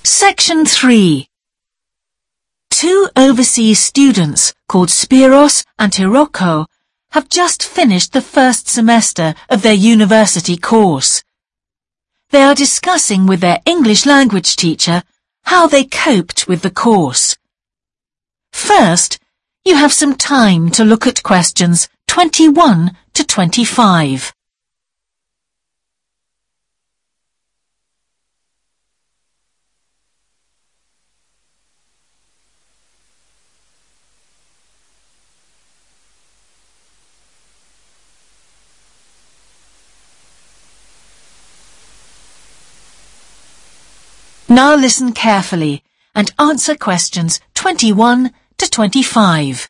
Section 3. Two overseas students called Spiros and Hiroko have just finished the first semester of their university course. They are discussing with their English language teacher how they coped with the course. First, you have some time to look at questions 21 to 25. Now listen carefully and answer questions 21 to 25.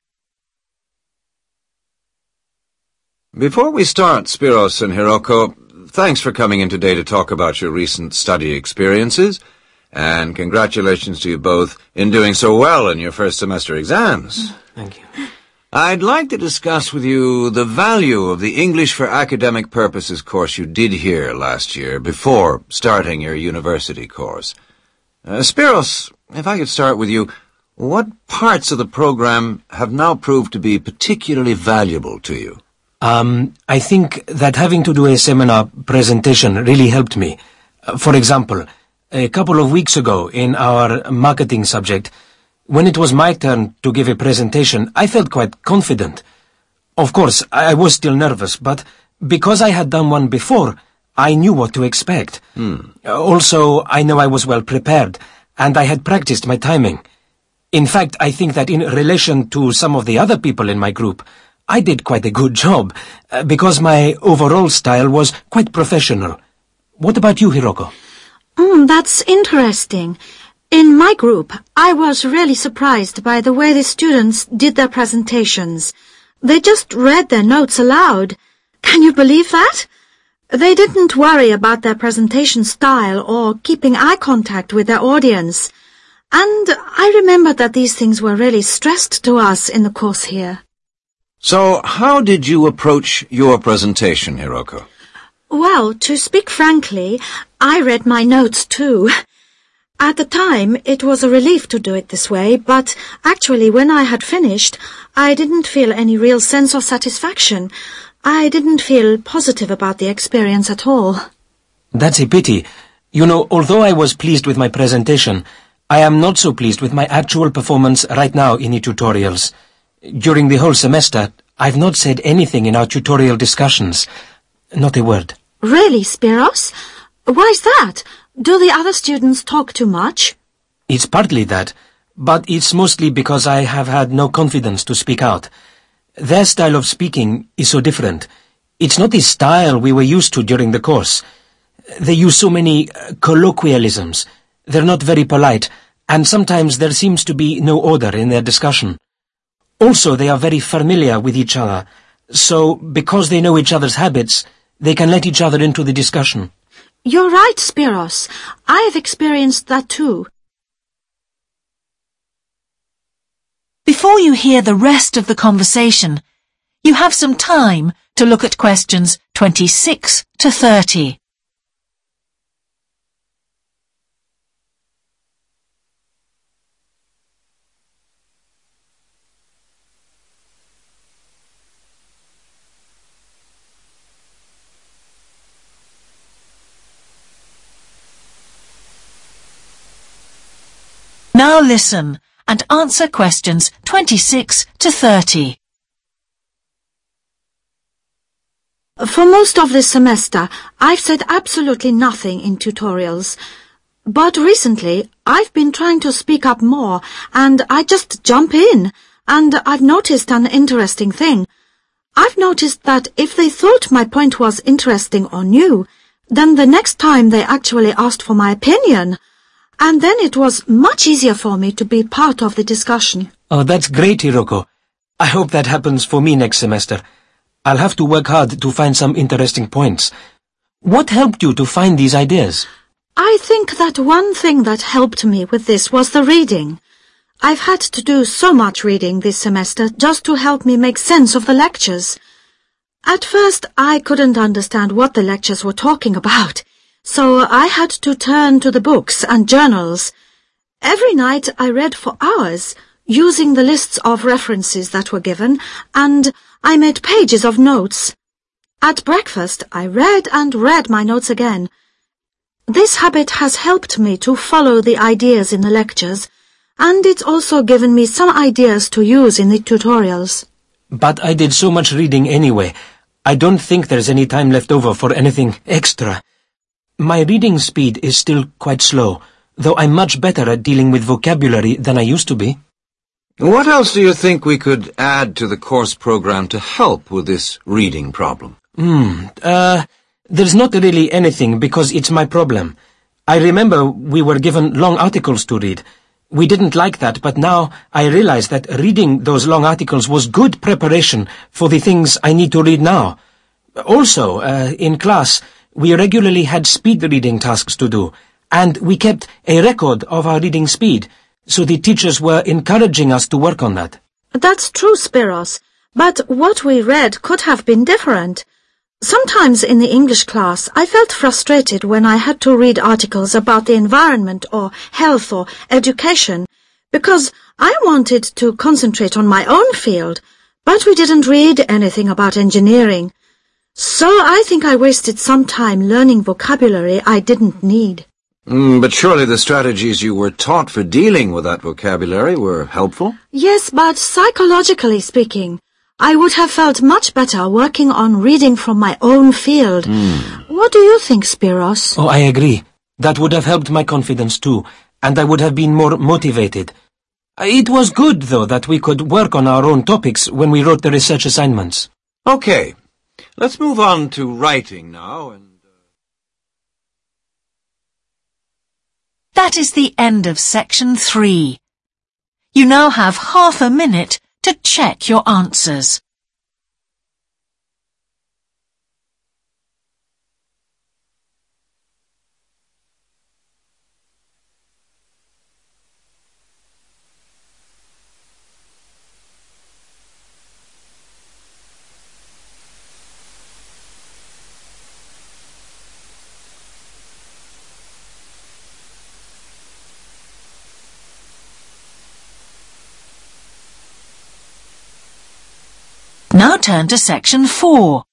Before we start, Spiros and Hiroko, thanks for coming in today to talk about your recent study experiences, and congratulations to you both in doing so well in your first semester exams. Thank you. I'd like to discuss with you the value of the English for Academic Purposes course you did here last year before starting your university course. Spiros, if I could start with you, what parts of the program have now proved to be particularly valuable to you? I think that having to do a seminar presentation really helped me. For example, a couple of weeks ago in our marketing subject, when it was my turn to give a presentation, I felt quite confident. Of course, I was still nervous, but because I had done one before, I knew what to expect. Also, I know I was well prepared, and I had practiced my timing. In fact, I think that in relation to some of the other people in my group, I did quite a good job, because my overall style was quite professional. What about you, Hiroko? That's interesting. In my group, I was really surprised by the way the students did their presentations. They just read their notes aloud. Can you believe that? They didn't worry about their presentation style or keeping eye contact with their audience. And I remember that these things were really stressed to us in the course here. So, how did you approach your presentation, Hiroko? Well, to speak frankly, I read my notes too. At the time, it was a relief to do it this way, but actually when I had finished, I didn't feel any real sense of satisfaction. I didn't feel positive about the experience at all. That's a pity. You know, although I was pleased with my presentation, I am not so pleased with my actual performance right now in the tutorials. During the whole semester, I've not said anything in our tutorial discussions. Not a word. Really, Spiros? Why's that? Do the other students talk too much? It's partly that, but it's mostly because I have had no confidence to speak out. Their style of speaking is so different. It's not the style we were used to during the course. They use so many colloquialisms. They're not very polite, and sometimes there seems to be no order in their discussion. Also, they are very familiar with each other, so because they know each other's habits, they can let each other into the discussion. You're right, Spiros. I've experienced that too. Before you hear the rest of the conversation, you have some time to look at questions 26 to 30. Now listen and answer questions 26 to 30. For most of this semester, I've said absolutely nothing in tutorials. But recently, I've been trying to speak up more, and I just jump in, and I've noticed an interesting thing. I've noticed that if they thought my point was interesting or new, then the next time they actually asked for my opinion. And then it was much easier for me to be part of the discussion. Oh, that's great, Hiroko. I hope that happens for me next semester. I'll have to work hard to find some interesting points. What helped you to find these ideas? I think that one thing that helped me with this was the reading. I've had to do so much reading this semester just to help me make sense of the lectures. At first, I couldn't understand what the lectures were talking about, so I had to turn to the books and journals, Every night I read for hours, using the lists of references that were given, and I made pages of notes. At breakfast, I read and read my notes again. This habit has helped me to follow the ideas in the lectures, and it's also given me some ideas to use in the tutorials. But I did so much reading anyway. I don't think there's any time left over for anything extra. My reading speed is still quite slow, though I'm much better at dealing with vocabulary than I used to be. What else do you think we could add to the course program to help with this reading problem? There's not really anything because it's my problem. I remember we were given long articles to read. We didn't like that, but now I realize that reading those long articles was good preparation for the things I need to read now. Also, in class, we regularly had speed reading tasks to do, and we kept a record of our reading speed, so the teachers were encouraging us to work on that. That's true, Spiros, but what we read could have been different. Sometimes in the English class, I felt frustrated when I had to read articles about the environment or health or education, because I wanted to concentrate on my own field, but we didn't read anything about engineering. So I think I wasted some time learning vocabulary I didn't need. But surely the strategies you were taught for dealing with that vocabulary were helpful? Yes, but psychologically speaking, I would have felt much better working on reading from my own field. What do you think, Spiros? Oh, I agree. That would have helped my confidence too, and I would have been more motivated. It was good, though, that we could work on our own topics when we wrote the research assignments. Okay, let's move on to writing now and... That is the end of section 3. You now have half a minute to check your answers. Now turn to section 4.